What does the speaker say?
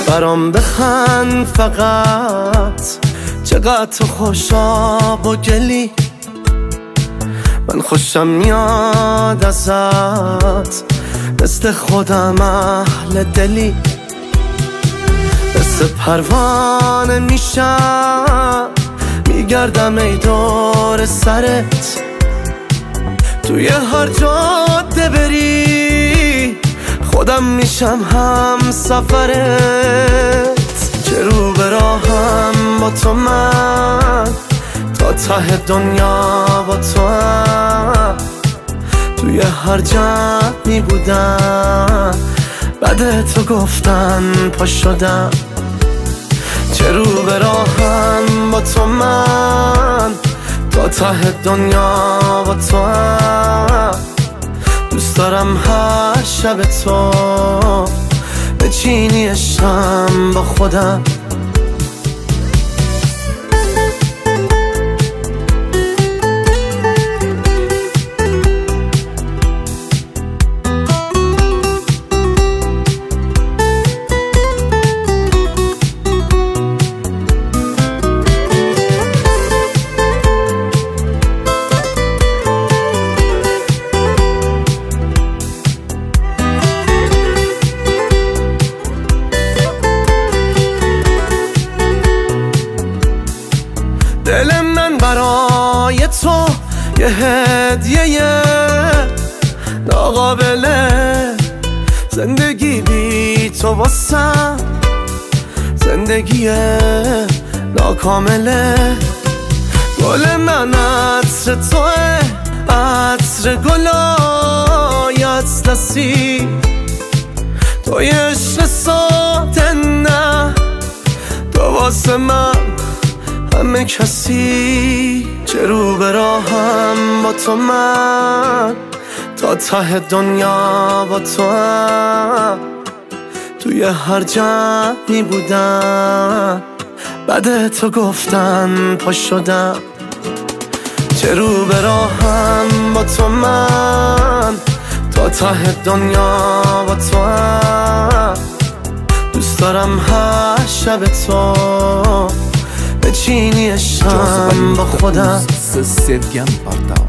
برام بخند فقط، چقدر تو خوشاب و گلی، من خوشم میاد ازت، مثل خودم اهل دلی، مثل پروانه میشم میگردم ای دور سرت، توی هر جاده بری خودم میشم هم سفرت. چه رو به راهم با تو من، تا ته دنیا با تو هم، توی هر جمعی بودم بعد تو گفتن پا شدم. چه رو به راهم با تو من، تا ته دنیا با تو هم، دوست دارم هر شب تو بچینی عشقم با خودم. دل من برای تو یه هدیه ناقابله، زندگی بی تو واسم زندگی ناکامله. گل من عطر توه، عطر گلای اطلسی، توی عشق ساده نه، تو واسه من همه کسی. چه رو به راهم با تو من، تا ته دنیا با تو هم، توی هر جمعی بودم بعد تو گفتن پا شدم. چه رو به راهم با تو من، تا ته دنیا با تو هم، دوست دارم هر شب تو بچینی عشقم با خودم. Sevgem parta